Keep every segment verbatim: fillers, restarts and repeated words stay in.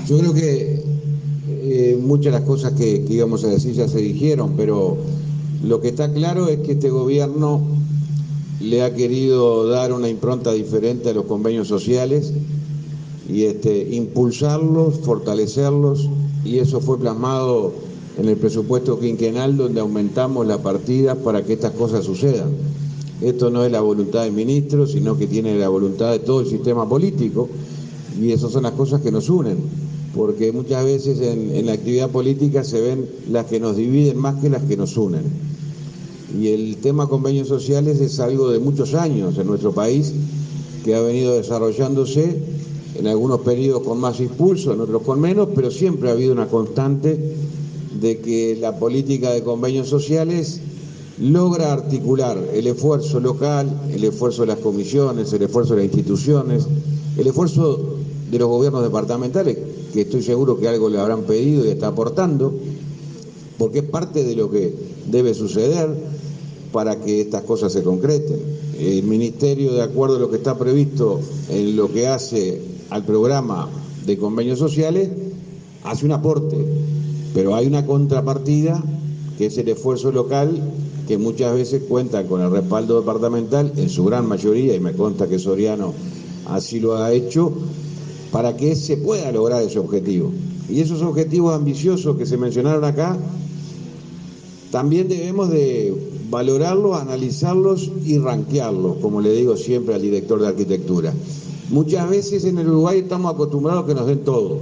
Yo creo que eh, muchas de las cosas que, que íbamos a decir ya se dijeron, pero lo que está claro es que este gobierno le ha querido dar una impronta diferente a los convenios sociales y este, impulsarlos, fortalecerlos, y eso fue plasmado en el presupuesto quinquenal, donde aumentamos la partida para que estas cosas sucedan. Esto no es la voluntad del ministro, sino que tiene la voluntad de todo el sistema político, y esas son las cosas que nos unen, porque muchas veces en, en la actividad política se ven las que nos dividen más que las que nos unen. Y el tema convenios sociales es algo de muchos años en nuestro país, que ha venido desarrollándose en algunos periodos con más impulso, en otros con menos, pero siempre ha habido una constante de que la política de convenios sociales logra articular el esfuerzo local, el esfuerzo de las comisiones, el esfuerzo de las instituciones, el esfuerzo de los gobiernos departamentales, que estoy seguro que algo le habrán pedido y está aportando, porque es parte de lo que debe suceder para que estas cosas se concreten. El Ministerio, de acuerdo a lo que está previsto en lo que hace al programa de convenios sociales, hace un aporte, pero hay una contrapartida que es el esfuerzo local, que muchas veces cuenta con el respaldo departamental, en su gran mayoría, y me consta que Soriano así lo ha hecho, para que se pueda lograr ese objetivo. Y esos objetivos ambiciosos que se mencionaron acá, también debemos de valorarlos, analizarlos y ranquearlos, como le digo siempre al director de arquitectura. Muchas veces en el Uruguay estamos acostumbrados a que nos den todo,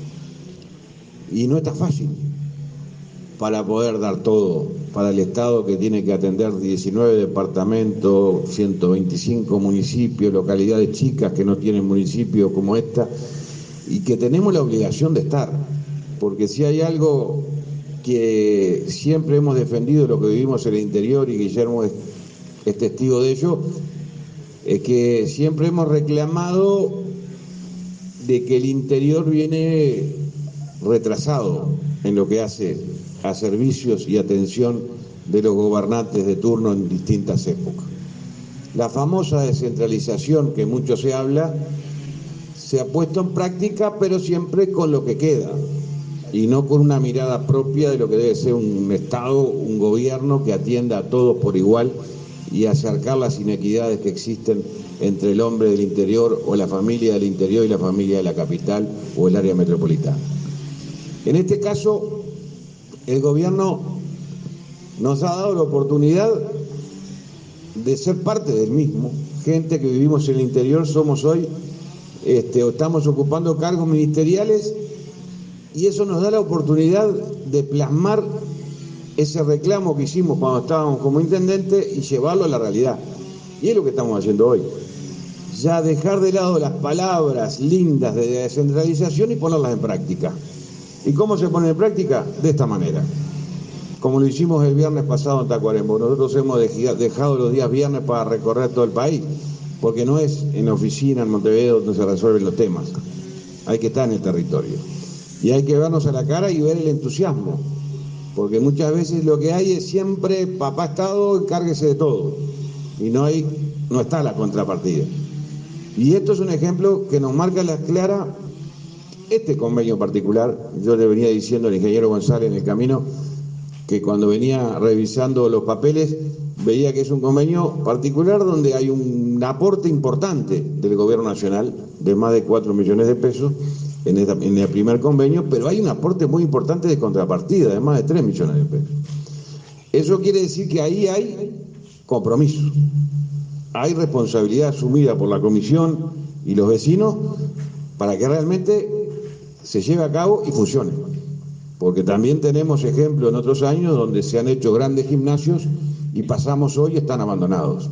y no está fácil para poder dar todo para el Estado, que tiene que atender diecinueve departamentos, ciento veinticinco municipios, localidades chicas que no tienen municipios como esta, y que tenemos la obligación de estar, porque si hay algo que siempre hemos defendido, lo que vivimos en el interior, y Guillermo es, es testigo de ello, es que siempre hemos reclamado de que el interior viene retrasado en lo que hace a servicios y atención de los gobernantes de turno en distintas épocas. La famosa descentralización que mucho se habla se ha puesto en práctica, pero siempre con lo que queda y no con una mirada propia de lo que debe ser un Estado, un gobierno que atienda a todos por igual y acercar las inequidades que existen entre el hombre del interior o la familia del interior y la familia de la capital o el área metropolitana. En este caso, el gobierno nos ha dado la oportunidad de ser parte del mismo. Gente que vivimos en el interior somos hoy, este, estamos ocupando cargos ministeriales, y eso nos da la oportunidad de plasmar ese reclamo que hicimos cuando estábamos como intendente y llevarlo a la realidad. Y es lo que estamos haciendo hoy. Ya dejar de lado las palabras lindas de descentralización y ponerlas en práctica. ¿Y cómo se pone en práctica? De esta manera. Como lo hicimos el viernes pasado en Tacuarembó. Nosotros hemos dejado los días viernes para recorrer todo el país, porque no es en la oficina, en Montevideo, donde se resuelven los temas. Hay que estar en el territorio. Y hay que vernos a la cara y ver el entusiasmo, porque muchas veces lo que hay es siempre papá Estado, encárguese de todo, y no hay, no está la contrapartida. Y esto es un ejemplo que nos marca las claras. Este convenio particular, yo le venía diciendo al ingeniero González en el camino, que cuando venía revisando los papeles, veía que es un convenio particular donde hay un aporte importante del gobierno nacional, de más de cuatro millones de pesos, en, esta, en el primer convenio, pero hay un aporte muy importante de contrapartida, de más de tres millones de pesos. Eso quiere decir que ahí hay compromiso, hay responsabilidad asumida por la comisión y los vecinos para que realmente se lleve a cabo y funcione, porque también tenemos ejemplos en otros años donde se han hecho grandes gimnasios y pasamos hoy y están abandonados,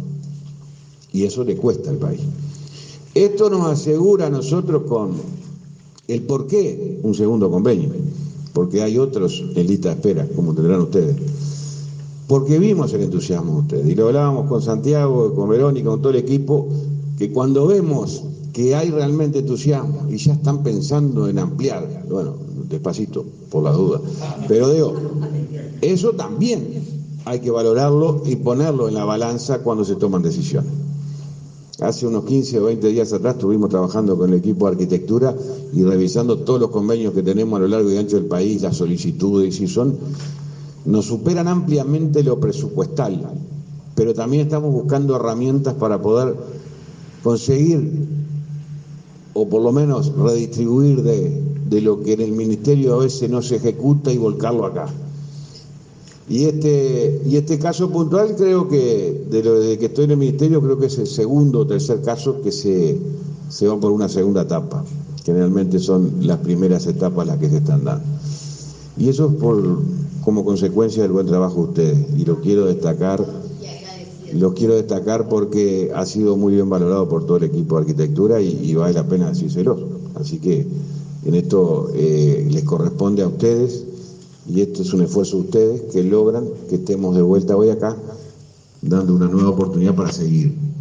y eso le cuesta al país. Esto nos asegura a nosotros con el por qué un segundo convenio, porque hay otros en lista de espera, como tendrán ustedes, porque vimos el entusiasmo de ustedes, y lo hablábamos con Santiago, con Verónica, con todo el equipo, que cuando vemos que hay realmente entusiasmo y ya están pensando en ampliar, bueno, despacito, por la duda, pero digo, eso también hay que valorarlo y ponerlo en la balanza cuando se toman decisiones. Hace unos quince o veinte días atrás estuvimos trabajando con el equipo de arquitectura y revisando todos los convenios que tenemos a lo largo y ancho del país, las solicitudes, y son, nos superan ampliamente lo presupuestal, pero también estamos buscando herramientas para poder conseguir, o por lo menos redistribuir de, de lo que en el ministerio a veces no se ejecuta y volcarlo acá. Y este, y este caso puntual creo que, de lo de que estoy en el ministerio, creo que es el segundo o tercer caso que se, se va por una segunda etapa. Generalmente son las primeras etapas las que se están dando. Y eso es por, como consecuencia del buen trabajo de ustedes. Y lo quiero destacar, lo quiero destacar porque ha sido muy bien valorado por todo el equipo de arquitectura y, y vale la pena decírselo. Así que en esto eh, les corresponde a ustedes. Y esto es un esfuerzo de ustedes que logran que estemos de vuelta hoy acá, dando una nueva oportunidad para seguir.